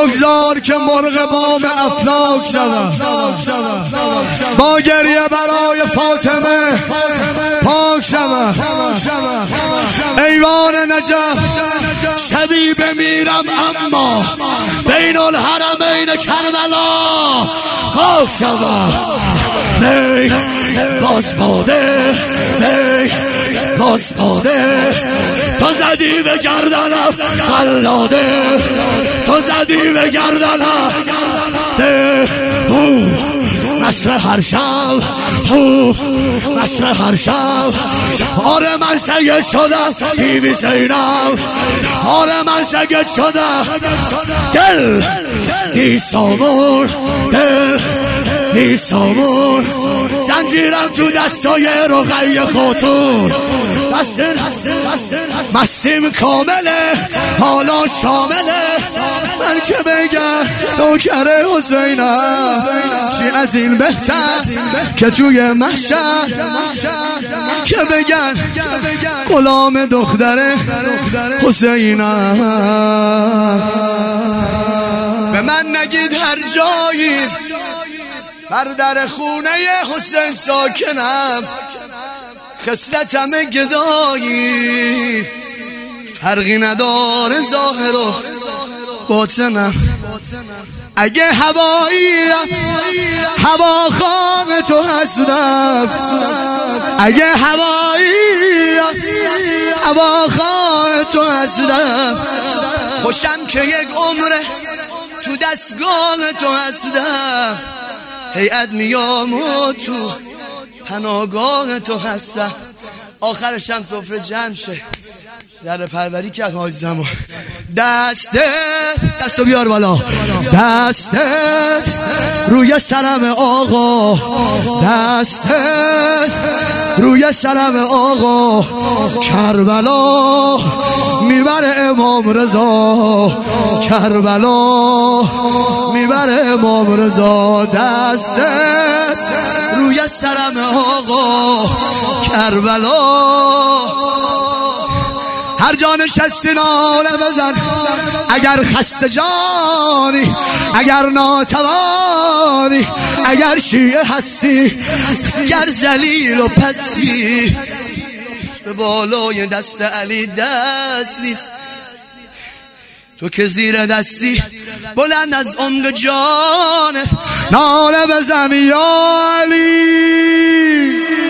بگذار که مرغ بام افلاک شود، با گریه برای فاطمه پاک شود. ایوان نجف شبی بمیرم اما بین الحرمین کربلا خاک شود. نی باز باده، نی باز باده، تو زدی به گردنم قلاده، تو زدی به گردنم مشق هر شب، مشق هر شب. آره من سید شدم بیبی زینب، آره من سید شدم. دل بی سامون، دل بی سامون، زنجیرم تو دستای رقیه خاتون. مسیم کامله حالا شامله، من که بگم نوکر حسینم چی از این بهتر که توی محشر که بگن غلام دختر حسینم. به من نگید هر جایی بر در خونه حسین ساکنم، خصلتم گدایی فرقی نداره ظاهر و باطنم. اگه هواییم هواخواه تو هستم، اگه هواییم هواخواه تو هستم. خوشم که یک عمره تو دستگاه تو هستم، هیئت میام و تو پناهگاه تو هستم. آخرشم سفره جمع شه، ذره پروری کرد حاج زمان. دستو بیار بالا، دستت روی سرم آقا، دستت روی سرم آقا. کربلا میبره امام رضا، کربلا میبره امام رضا. دستت روی سرم آقا، کربلا. هر جا نشستی ناله بزن، اگر خسته جانی، اگر ناتوانی، اگر شیعه هستی، اگر ذلیل و پستی. به بالای دست علی دست نیست، تو که زیر دستی بلند از عمق جانت ناله بزن یا علی.